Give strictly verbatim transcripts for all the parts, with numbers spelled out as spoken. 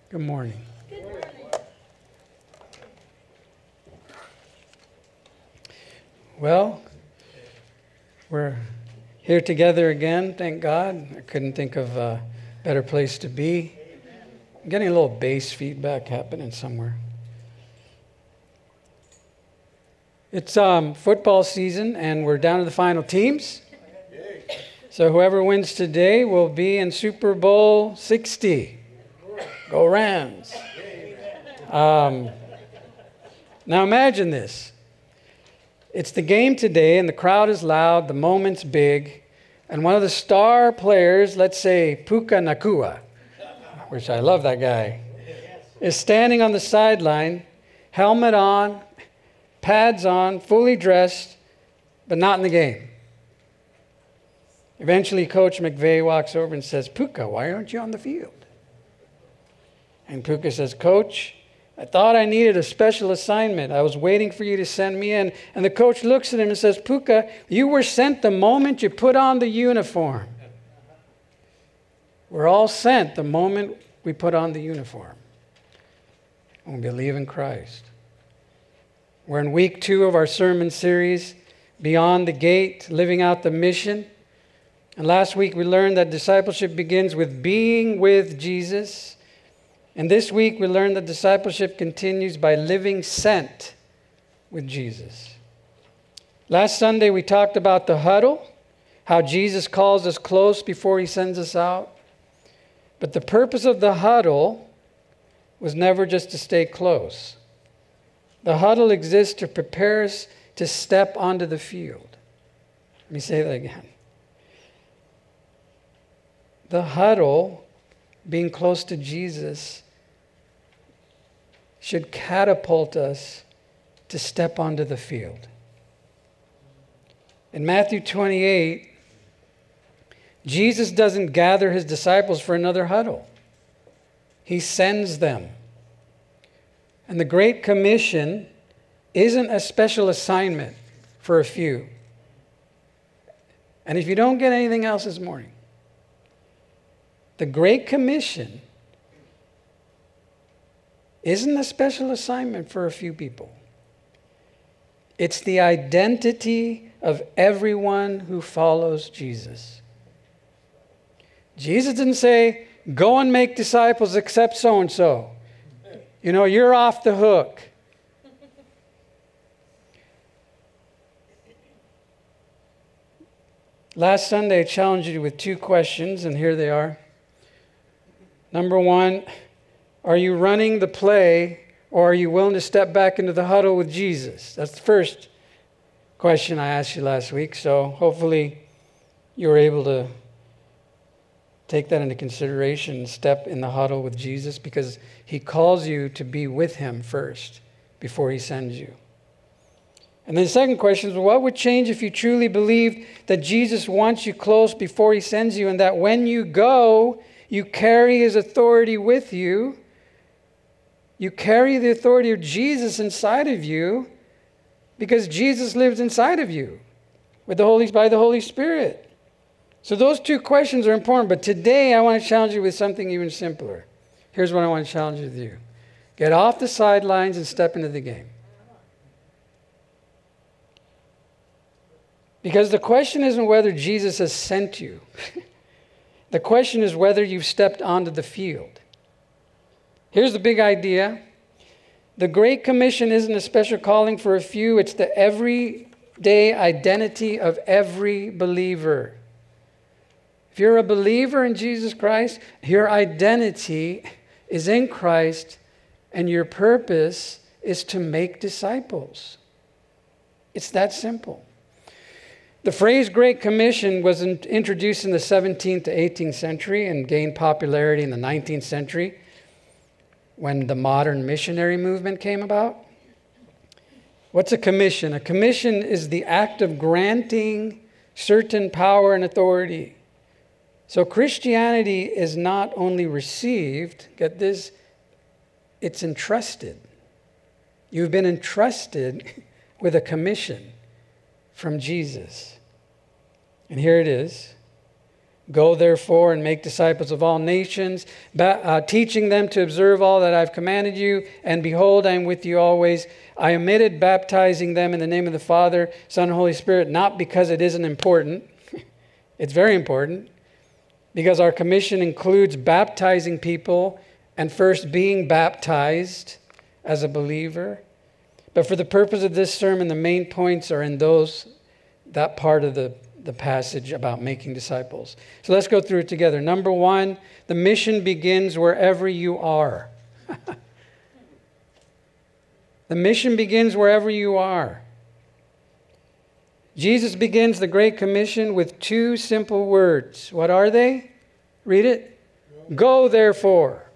Good morning. Good morning. Well, we're here together again, thank God. I couldn't think of a better place to be. I'm getting a little bass feedback happening somewhere. It's um, football season, and we're down to the final teams. So whoever wins today will be in Super Bowl sixty. Go Rams. Um, now imagine this. It's the game today, and the crowd is loud, the moment's big, and one of the star players, let's say Puka Nacua, which I love that guy, is standing on the sideline, helmet on, pads on, fully dressed, but not in the game. Eventually, Coach McVay walks over and says, "Puka, why aren't you on the field?" And Puka says, "Coach, I thought I needed a special assignment. I was waiting for you to send me in." And the coach looks at him and says, "Puka, you were sent the moment you put on the uniform." We're all sent the moment we put on the uniform and we believe in Christ. We're in week two of our sermon series, Beyond the Gate, Living Out the Mission. And last week we learned that discipleship begins with being with Jesus. And this week we learned that discipleship continues by living sent with Jesus. Last Sunday we talked about the huddle, how Jesus calls us close before he sends us out. But the purpose of the huddle was never just to stay close. The huddle exists to prepare us to step onto the field. Let me say that again. The huddle, being close to Jesus, should catapult us to step onto the field. In Matthew twenty-eight, Jesus doesn't gather his disciples for another huddle. He sends them. And the Great Commission isn't a special assignment for a few. And if you don't get anything else this morning, the Great Commission isn't a special assignment for a few people. It's the identity of everyone who follows Jesus. Jesus didn't say, "Go and make disciples except so-and-so. You know, you're off the hook." Last Sunday, I challenged you with two questions, and here they are. Number one, are you running the play, or are you willing to step back into the huddle with Jesus? That's the first question I asked you last week, so hopefully you were able to take that into consideration and step in the huddle with Jesus, because he calls you to be with him first before he sends you. And then the second question is, what would change if you truly believed that Jesus wants you close before he sends you, and that when you go, you carry his authority with you? You carry the authority of Jesus inside of you because Jesus lives inside of you with the Holy, by the Holy Spirit. So those two questions are important, but today I want to challenge you with something even simpler. Here's what I want to challenge you with you. Get off the sidelines and step into the game. Because the question isn't whether Jesus has sent you. The question is whether you've stepped onto the field. Here's the big idea. The Great Commission isn't a special calling for a few. It's the everyday identity of every believer. If you're a believer in Jesus Christ, your identity is in Christ, and your purpose is to make disciples. It's that simple. The phrase Great Commission was in, introduced in the seventeenth to eighteenth century and gained popularity in the nineteenth century when the modern missionary movement came about. What's a commission? A commission is the act of granting certain power and authority. So Christianity is not only received, get this, it's entrusted. You've been entrusted with a commission from Jesus. And here it is. Go therefore and make disciples of all nations, uh, teaching them to observe all that I've commanded you. And behold, I am with you always. I omitted baptizing them in the name of the Father, Son, and Holy Spirit, not because it isn't important. It's very important, because our commission includes baptizing people and first being baptized as a believer. But for the purpose of this sermon, the main points are in those, that part of the the passage about making disciples. So let's go through it together. Number one, the mission begins wherever you are. The mission begins wherever you are. Jesus begins the Great Commission with two simple words. What are they? Read it. Go, Go therefore.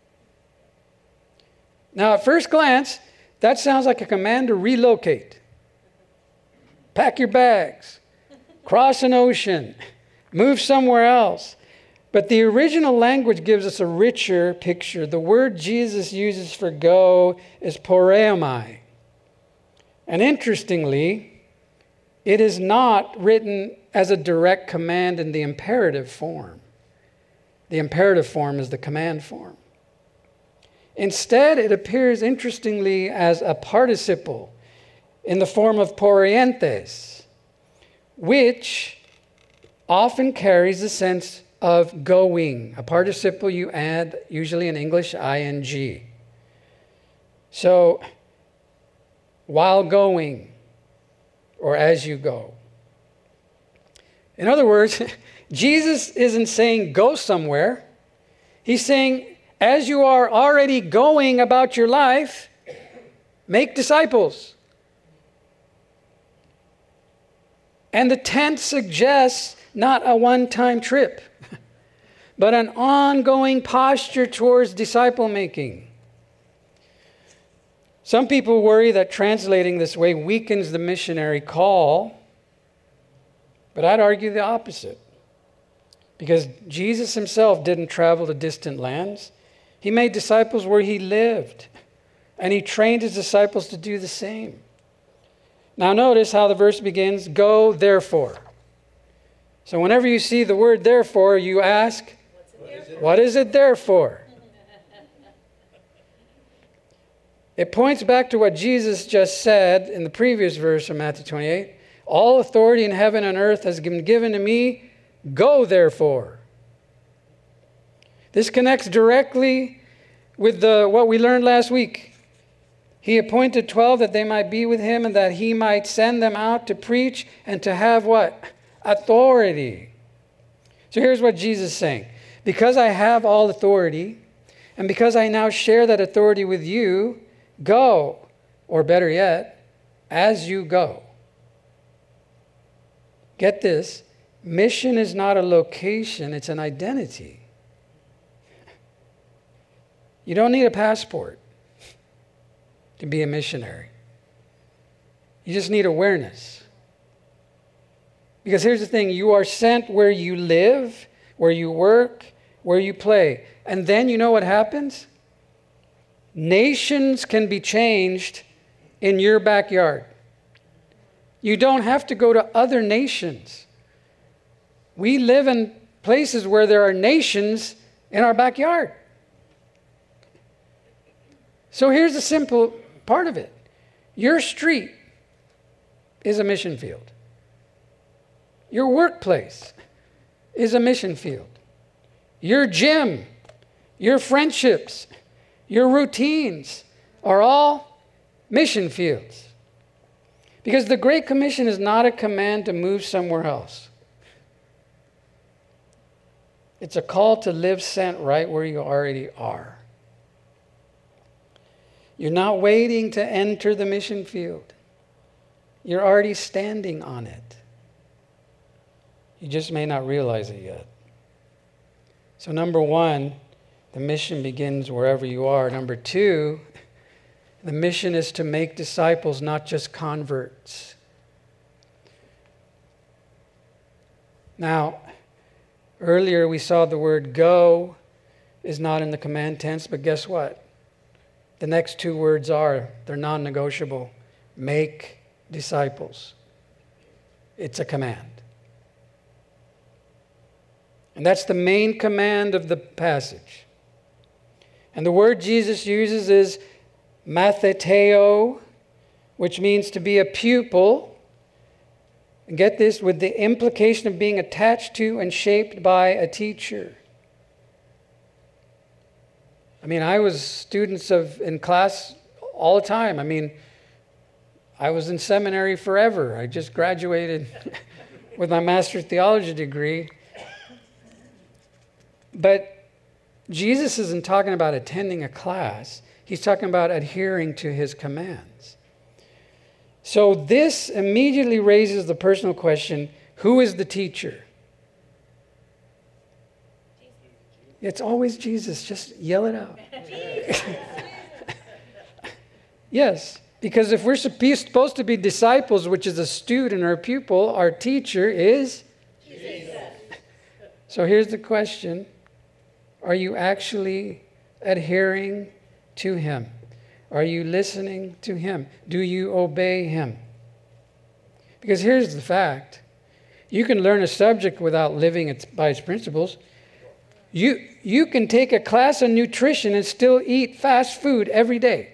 Now, at first glance, that sounds like a command to relocate. Pack your bags. Cross an ocean, move somewhere else. But the original language gives us a richer picture. The word Jesus uses for go is poreuomai. And interestingly, it is not written as a direct command in the imperative form. The imperative form is the command form. Instead, it appears interestingly as a participle in the form of poreuentes, which often carries the sense of going. A participle you add, usually in English, ing. So, while going, or as you go. In other words, Jesus isn't saying go somewhere. He's saying, as you are already going about your life, make disciples. And the tense suggests not a one-time trip, but an ongoing posture towards disciple making. Some people worry that translating this way weakens the missionary call, but I'd argue the opposite. Because Jesus himself didn't travel to distant lands. He made disciples where he lived, and he trained his disciples to do the same. Now notice how the verse begins, go therefore. So whenever you see the word therefore, you ask, what is it there for? It points back to what Jesus just said in the previous verse of Matthew twenty-eight. All authority in heaven and earth has been given to me. Go therefore. This connects directly with the, what we learned last week. He appointed twelve that they might be with him and that he might send them out to preach and to have what? Authority. So here's what Jesus is saying. Because I have all authority, and because I now share that authority with you, go, or better yet, as you go. Get this, mission is not a location, it's an identity. You don't need a passport to be a missionary. You just need awareness. Because here's the thing, you are sent where you live, where you work, where you play. And then you know what happens? Nations can be changed in your backyard. You don't have to go to other nations. We live in places where there are nations in our backyard. So here's the simple part of it. Your street is a mission field. Your workplace is a mission field. Your gym, your friendships, your routines are all mission fields. Because the Great Commission is not a command to move somewhere else. It's a call to live sent right where you already are. You're not waiting to enter the mission field. You're already standing on it. You just may not realize it yet. So number one, the mission begins wherever you are. Number two, the mission is to make disciples, not just converts. Now, earlier we saw the word go is not in the command tense, but guess what? The next two words are, they're non-negotiable. Make disciples. It's a command. And that's the main command of the passage. And the word Jesus uses is matheteo, which means to be a pupil. And get this, with the implication of being attached to and shaped by a teacher. I mean, I was students of in class all the time. I mean, I was in seminary forever. I just graduated with my master's theology degree. But Jesus isn't talking about attending a class. He's talking about adhering to his commands. So this immediately raises the personal question, who is the teacher? It's always Jesus. Just yell it out. Yes, because if we're supposed to be disciples, which is a student or a pupil, our teacher is Jesus. So here's the question. Are you actually adhering to him? Are you listening to him? Do you obey him? Because here's the fact. You can learn a subject without living it by its principles. You, you can take a class on nutrition and still eat fast food every day.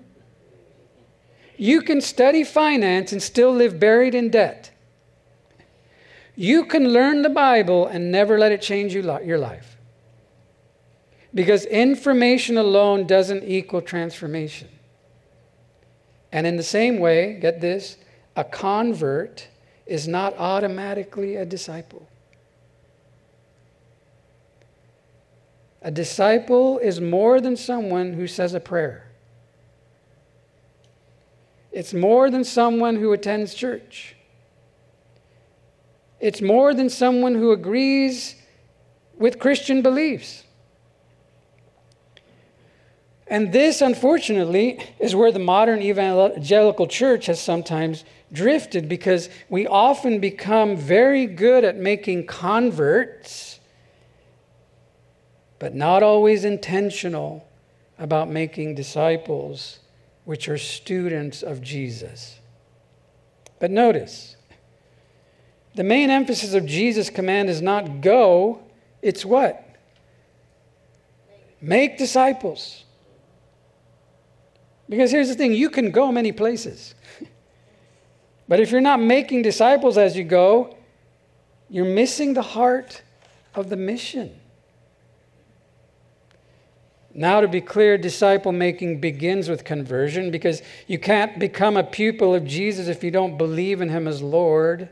You can study finance and still live buried in debt. You can learn the Bible and never let it change you, your life. Because information alone doesn't equal transformation. And in the same way, get this, a convert is not automatically a disciple. A disciple is more than someone who says a prayer. It's more than someone who attends church. It's more than someone who agrees with Christian beliefs. And this, unfortunately, is where the modern evangelical church has sometimes drifted, because we often become very good at making converts, but not always intentional about making disciples, which are students of Jesus. But notice, the main emphasis of Jesus' command is not go, it's what? Make disciples. Because here's the thing, you can go many places. But if you're not making disciples as you go, you're missing the heart of the mission. Now, to be clear, disciple making begins with conversion, because you can't become a pupil of Jesus if you don't believe in him as Lord.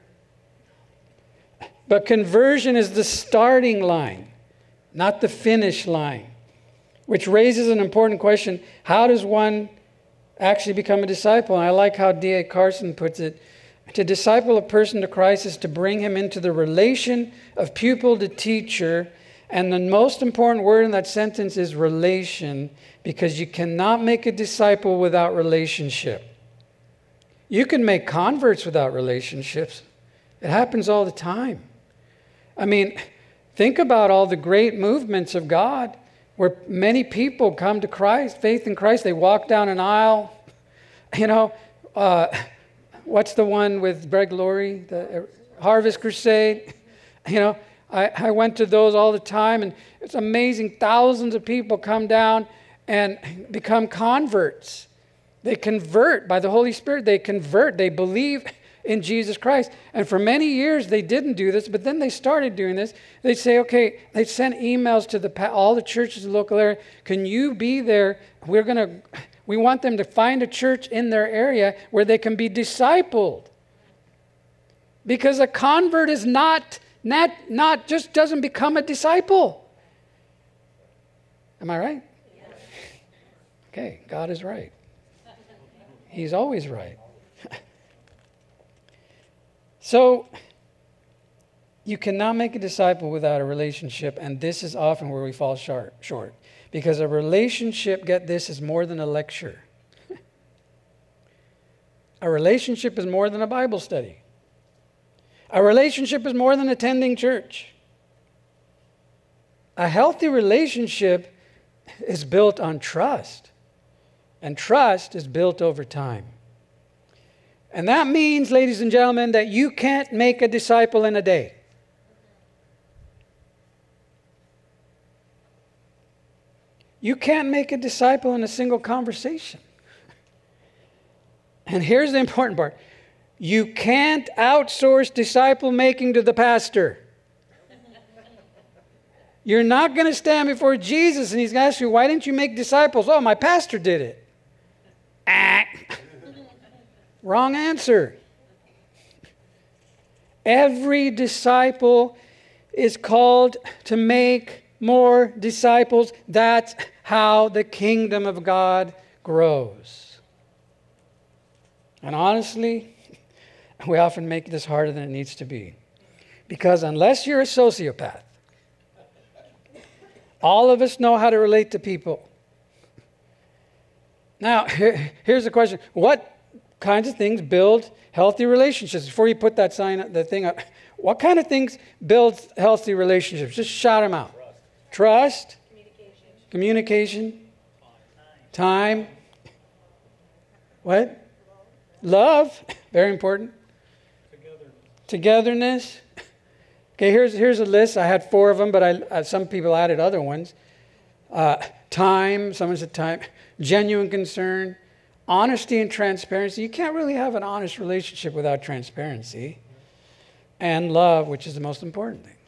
But conversion is the starting line, not the finish line, which raises an important question. How does one actually become a disciple? And I like how D A Carson puts it. To disciple a person to Christ is to bring him into the relation of pupil to teacher. And the most important word in that sentence is relation, because you cannot make a disciple without relationship. You can make converts without relationships. It happens all the time. I mean, think about all the great movements of God where many people come to Christ, faith in Christ. They walk down an aisle. You know, uh, what's the one with Greg Laurie, the Harvest Crusade? You know, I, I went to those all the time, and it's amazing. Thousands of people come down and become converts. They convert by the Holy Spirit. They convert. They believe in Jesus Christ. And for many years, they didn't do this, but then they started doing this. They'd say, okay, they'd send emails to the all the churches in the local area. Can you be there? We're going to, we want them to find a church in their area where they can be discipled. Because a convert is not, not, not just doesn't become a disciple. Am I right? Yes. Okay, God is right. He's always right. So, you cannot make a disciple without a relationship, and this is often where we fall short. short. Because a relationship, get this, is more than a lecture. A relationship is more than a Bible study. A relationship is more than attending church. A healthy relationship is built on trust, and trust is built over time. And that means, ladies and gentlemen, that you can't make a disciple in a day. You can't make a disciple in a single conversation. And here's the important part. You can't outsource disciple making to the pastor. You're not going to stand before Jesus and he's going to ask you, why didn't you make disciples? Oh, my pastor did it. Ah. Wrong answer. Every disciple is called to make more disciples. That's how the kingdom of God grows. And honestly, we often make this harder than it needs to be. Because unless you're a sociopath, all of us know how to relate to people. Now, here, here's the question. What kinds of things build healthy relationships? Before you put that sign, the thing up, what kind of things build healthy relationships? Just shout them out. Trust. Trust. Communication. Communication. Time. Time. What? Love. Love. Very important. Togetherness. Togetherness. Okay, here's, here's a list. I had four of them, but I, uh, some people added other ones. Uh, time. Someone said time. Genuine concern. Honesty and transparency. You can't really have an honest relationship without transparency. And love, which is the most important thing.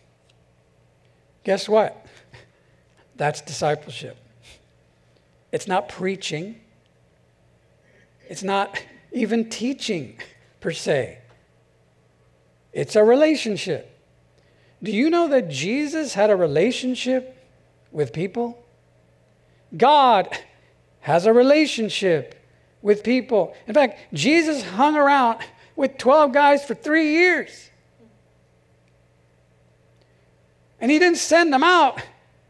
Guess what? That's discipleship. It's not preaching. It's not even teaching per se. It's a relationship. Do you know that Jesus had a relationship with people? God has a relationship with people. In fact, Jesus hung around with twelve guys for three years. And he didn't send them out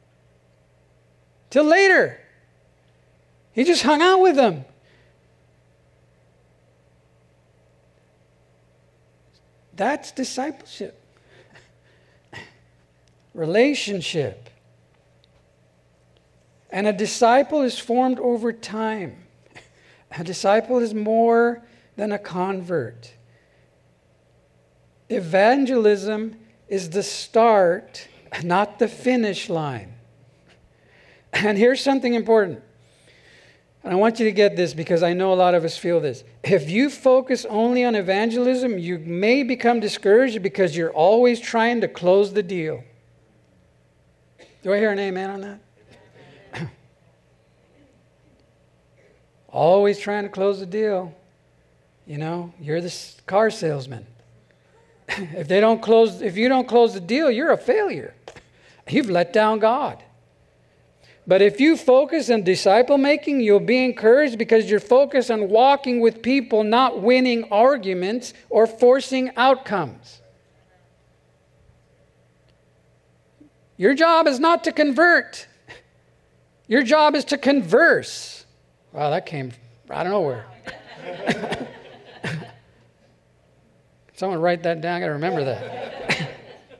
till later. He just hung out with them. That's discipleship. Relationship. And a disciple is formed over time. A disciple is more than a convert. Evangelism is the start, not the finish line. And here's something important. And I want you to get this because I know a lot of us feel this. If you focus only on evangelism, you may become discouraged because you're always trying to close the deal. Do I hear an amen on that? Always trying to close the deal. You know, you're the car salesman. If they don't close, if you don't close the deal, you're a failure. You've let down God. But if you focus on disciple making, you'll be encouraged because you're focused on walking with people, not winning arguments or forcing outcomes. Your job is not to convert. Your job is to converse. Wow, that came out of nowhere. Someone write that down. I got to remember that.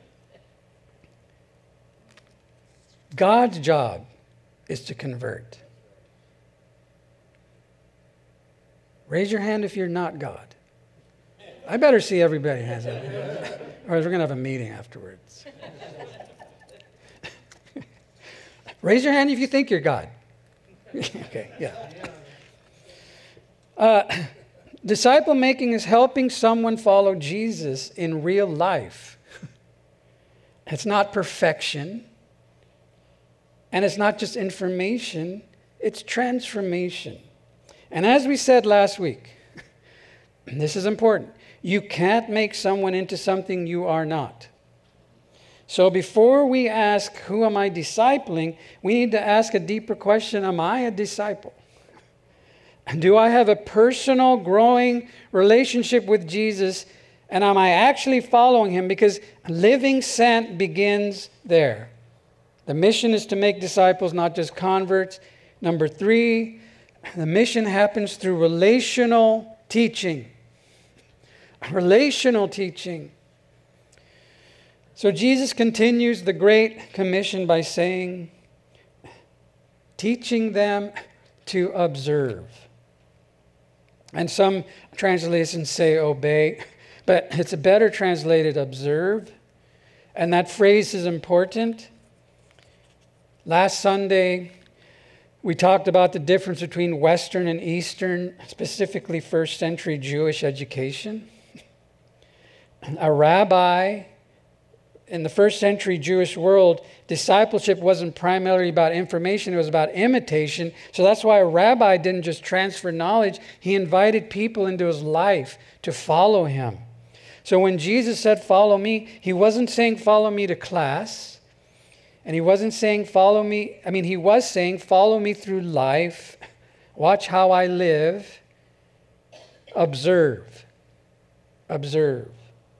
God's job is to convert. Raise your hand if you're not God. I better see everybody has it. Or we're going to have a meeting afterwards. Raise your hand if you think you're God. Okay, yeah. Uh, disciple making is helping someone follow Jesus in real life. It's not perfection. And it's not just information, it's transformation. And as we said last week, this is important. You can't make someone into something you are not. So before we ask, who am I discipling, we need to ask a deeper question, am I a disciple? And do I have a personal, growing relationship with Jesus? And am I actually following him? Because living sent begins there. The mission is to make disciples, not just converts. Number three, the mission happens through relational teaching. Relational teaching. So Jesus continues the Great Commission by saying, teaching them to observe. And some translations say obey, but it's a better translated observe. And that phrase is important. Last Sunday, We talked about the difference between Western and Eastern, specifically first century Jewish education. A rabbi in the first century Jewish world, discipleship wasn't primarily about information, it was about imitation. So that's why a rabbi didn't just transfer knowledge, he invited people into his life to follow him. So when Jesus said, follow me, he wasn't saying, follow me to class. And he wasn't saying, follow me. I mean, he was saying, follow me through life. Watch how I live. Observe. Observe.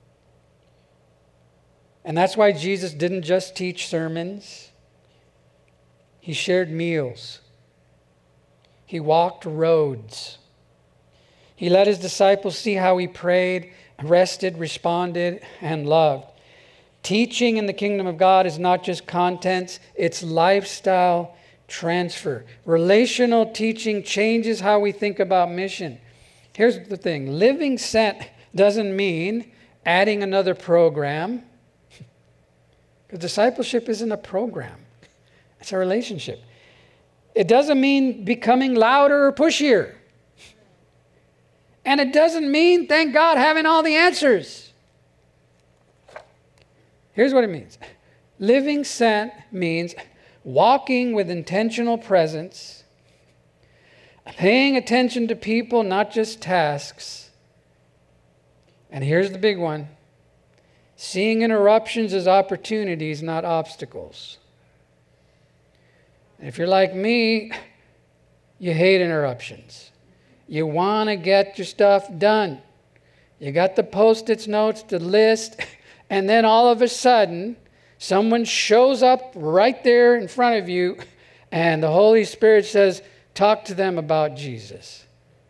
And that's why Jesus didn't just teach sermons. He shared meals. He walked roads. He let his disciples see how he prayed, rested, responded, and loved. Teaching in the kingdom of God is not just content, it's lifestyle transfer. Relational teaching changes how we think about mission. Here's the thing. Living sent doesn't mean adding another program. Because discipleship isn't a program. It's a relationship. It doesn't mean becoming louder or pushier. And it doesn't mean, thank God, having all the answers. Here's what it means. Living sent means walking with intentional presence, paying attention to people, not just tasks. And here's the big one. Seeing interruptions as opportunities, not obstacles. And if you're like me, you hate interruptions. You want to get your stuff done. You got the Post-its notes, the list, and then all of a sudden, someone shows up right there in front of you, and the Holy Spirit says, talk to them about Jesus.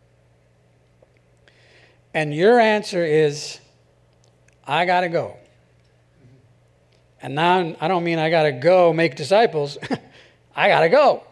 And your answer is, I got to go. And now I don't mean I got to go make disciples. I got to go.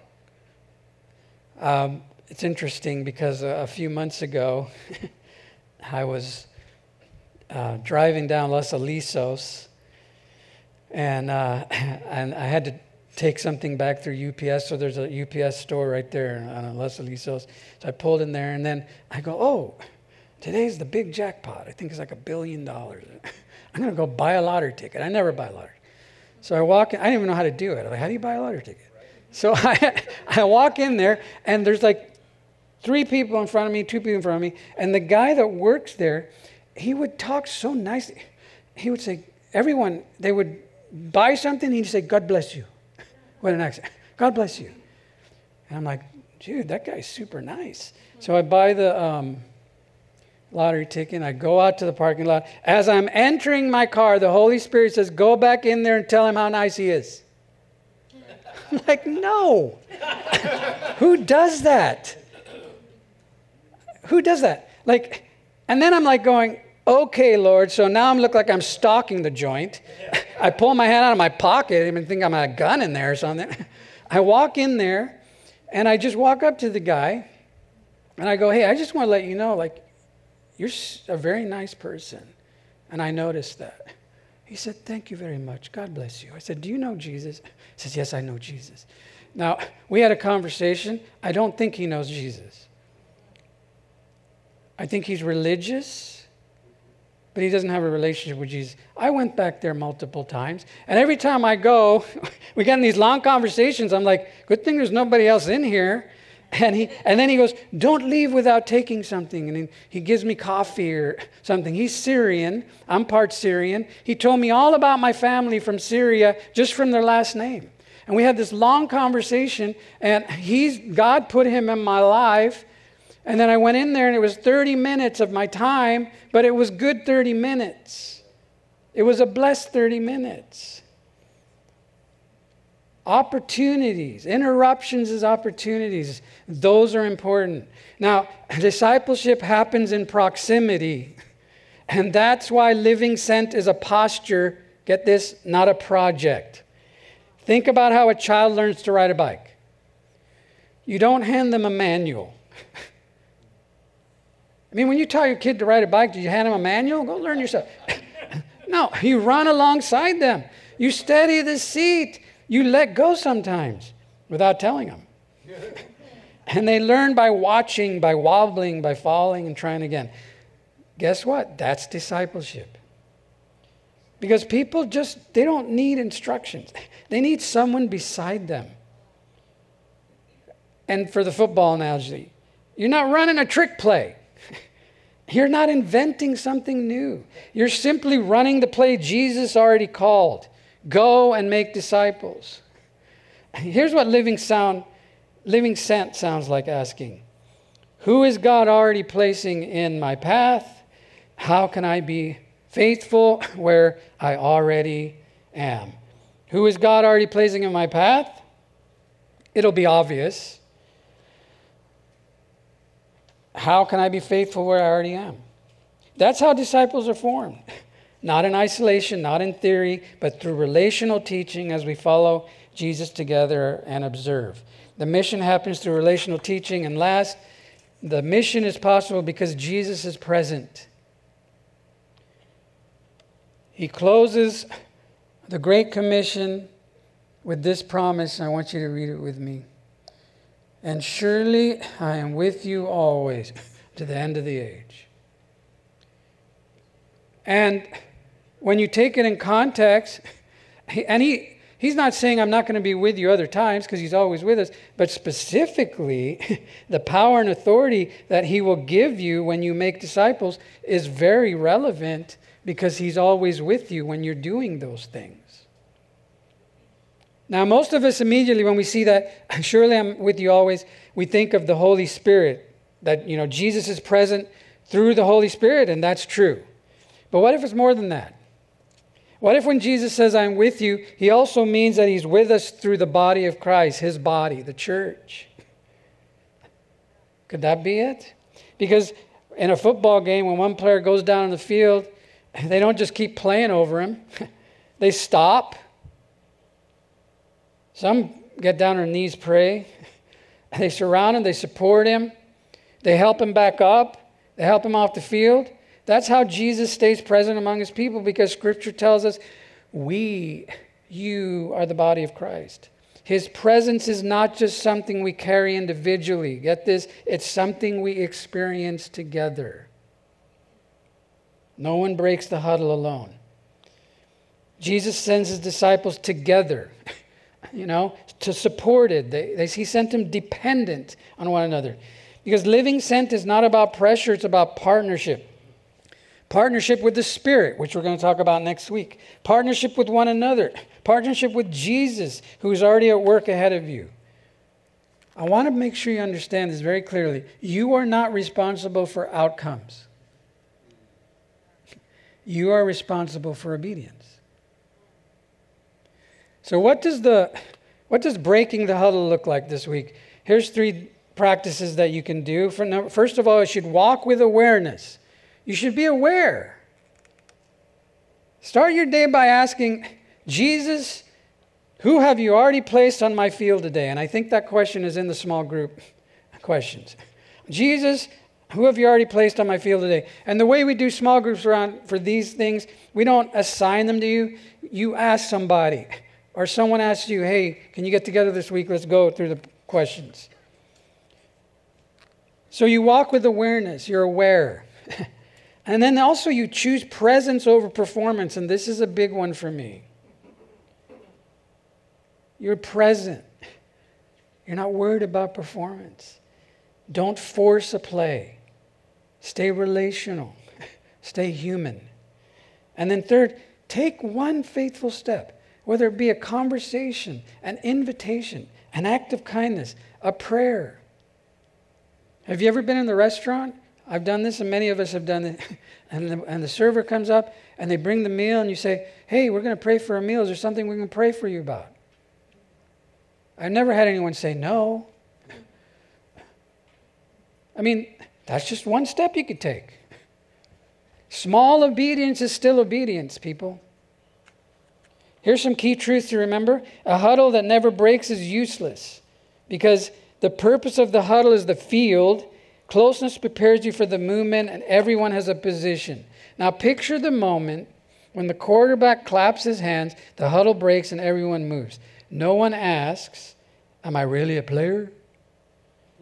Um, it's interesting because a, a few months ago, I was uh, driving down Los Alisos, and, uh, and I had to take something back through U P S. So there's a U P S store right there on Los Alisos. So I pulled in there, and then I go, oh, today's the big jackpot. I think it's like a billion dollars. I'm going to go buy a lottery ticket. I never buy a lottery. So I walk in. I didn't even know how to do it. I'm like, how do you buy a lottery ticket? So I, I walk in there, and there's like three people in front of me, two people in front of me. And the guy that works there, he would talk so nicely. He would say, everyone, they would buy something, he'd say, God bless you. What an accent. God bless you. And I'm like, dude, that guy's super nice. So I buy the um, lottery ticket, and I go out to the parking lot. As I'm entering my car, the Holy Spirit says, go back in there and tell him how nice he is. I'm like, no. Who does that? Who does that? Like, and then I'm like going, okay, Lord, so now I'm look like I'm stalking the joint. I pull my hand out of my pocket. I even think I'm a gun in there or something. I walk in there, and I just walk up to the guy, and I go, hey, I just want to let you know, like, you're a very nice person. And I noticed that. He said, thank you very much. God bless you. I said, do you know Jesus? He says, yes, I know Jesus. Now, we had a conversation. I don't think he knows Jesus. I think he's religious, but he doesn't have a relationship with Jesus. I went back there multiple times, and every time I go, we get in these long conversations. I'm like, good thing there's nobody else in here. And he, and then he goes, don't leave without taking something. And he, he gives me coffee or something. He's Syrian. I'm part Syrian. He told me all about my family from Syria just from their last name. And we had this long conversation, and he's God put him in my life. And then I went in there, and it was thirty minutes of my time, but it was good thirty minutes. It was a blessed thirty minutes. Opportunities, interruptions as opportunities. Those are important. Now, discipleship happens in proximity. And that's why living sent is a posture, get this, not a project. Think about how a child learns to ride a bike. You don't hand them a manual. I mean, when you tell your kid to ride a bike, do you hand them a manual? Go learn yourself. No, you run alongside them. You steady the seat. You let go sometimes without telling them. And they learn by watching, by wobbling, by falling and trying again. Guess what? That's discipleship. Because people just, they don't need instructions. They need someone beside them. And for the football analogy, you're not running a trick play. You're not inventing something new. You're simply running the play Jesus already called. Go and make disciples. Here's what living sound, living sent sounds like asking. Who is God already placing in my path? How can I be faithful where I already am? Who is God already placing in my path? It'll be obvious. How can I be faithful where I already am? That's how disciples are formed. Not in isolation, not in theory, but through relational teaching as we follow Jesus together and observe. The mission happens through relational teaching. And last, the mission is possible because Jesus is present. He closes the Great Commission with this promise. I want you to read it with me. And surely I am with you always to the end of the age. And when you take it in context, and he he's not saying I'm not going to be with you other times because he's always with us, but specifically the power and authority that he will give you when you make disciples is very relevant because he's always with you when you're doing those things. Now, most of us immediately when we see that, surely I'm with you always, we think of the Holy Spirit, that, you know, Jesus is present through the Holy Spirit, and that's true. But what if it's more than that? What if when Jesus says, I'm with you, he also means that he's with us through the body of Christ, his body, the church? Could that be it? Because in a football game, when one player goes down on the field, they don't just keep playing over him. They stop. Some get down on their knees, pray. They surround him, they support him. They help him back up. They help him off the field. That's how Jesus stays present among his people because Scripture tells us we, you are the body of Christ. His presence is not just something we carry individually. Get this? It's something we experience together. No one breaks the huddle alone. Jesus sends his disciples together. You know, to support it. They, they, he sent them dependent on one another. Because living sent is not about pressure, it's about partnership. Partnership with the Spirit, which we're going to talk about next week. Partnership with one another. Partnership with Jesus, who's already at work ahead of you. I want to make sure you understand this very clearly. You are not responsible for outcomes. You are responsible for obedience. So what does the what does breaking the huddle look like this week? Here's three practices that you can do. First of all, you should walk with awareness. You should be aware. Start your day by asking, Jesus, who have you already placed on my field today? And I think that question is in the small group questions. Jesus, who have you already placed on my field today? And the way we do small groups around for these things, we don't assign them to you. You ask somebody. Or someone asks you, hey, can you get together this week? Let's go through the questions. So you walk with awareness. You're aware. And then also you choose presence over performance. And this is a big one for me. You're present. You're not worried about performance. Don't force a play. Stay relational. Stay human. And then third, take one faithful step. Whether it be a conversation, an invitation, an act of kindness, a prayer. Have you ever been in the restaurant? I've done this, and many of us have done it. And the, and the server comes up, and they bring the meal, and you say, hey, we're going to pray for a meal. Is there something we can pray for you about? I've never had anyone say no. I mean, that's just one step you could take. Small obedience is still obedience, people. Here's some key truths to remember. A huddle that never breaks is useless because the purpose of the huddle is the field. Closeness prepares you for the movement and everyone has a position. Now picture the moment when the quarterback claps his hands, the huddle breaks and everyone moves. No one asks, am I really a player?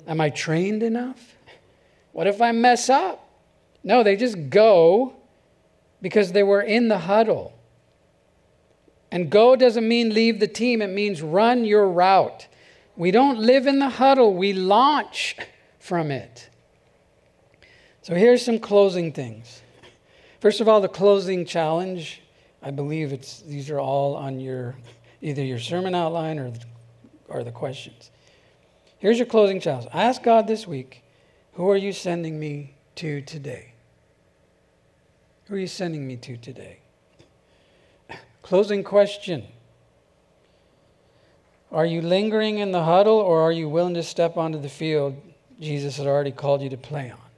Am I trained enough? What if I mess up? No, they just go because they were in the huddle. And go doesn't mean leave the team. It means run your route. We don't live in the huddle. We launch from it. So here's some closing things. First of all, the closing challenge. I believe it's these are all on your either your sermon outline or the, or the questions. Here's your closing challenge. Ask God this week, who are you sending me to today? Who are you sending me to today? Closing question. Are you lingering in the huddle, or are you willing to step onto the field Jesus had already called you to play on?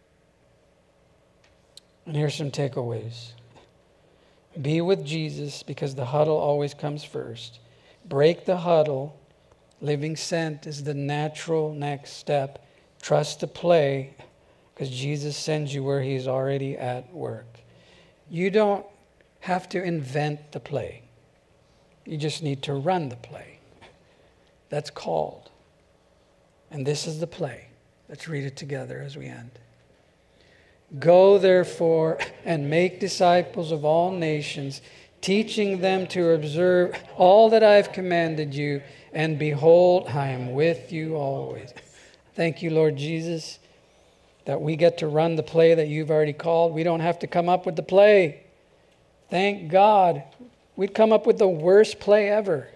And here's some takeaways. Be with Jesus, because the huddle always comes first. Break the huddle. Living sent is the natural next step. Trust the play, because Jesus sends you where he's already at work. You don't have to invent the play. You just need to run the play. That's called. And this is the play. Let's read it together as we end. Go, therefore, and make disciples of all nations, teaching them to observe all that I've commanded you, and behold, I am with you always. Thank you, Lord Jesus, that we get to run the play that you've already called. We don't have to come up with the play. Thank God. We'd come up with the worst play ever.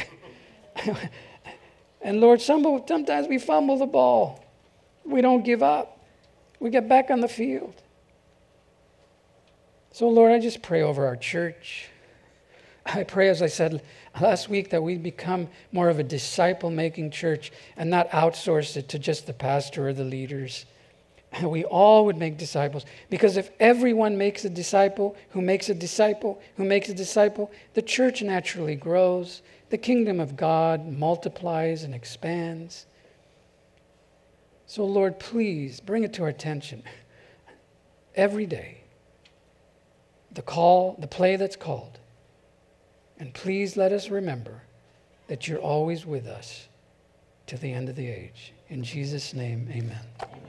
And Lord, some, sometimes we fumble the ball. We don't give up. We get back on the field. So Lord, I just pray over our church. I pray, as I said last week, that we become more of a disciple-making church and not outsource it to just the pastor or the leaders. And we all would make disciples. Because if everyone makes a disciple, who makes a disciple, who makes a disciple, the church naturally grows. The kingdom of God multiplies and expands. So Lord, please bring it to our attention every day. The call, the play that's called. And please let us remember that you're always with us to the end of the age. In Jesus' name, amen.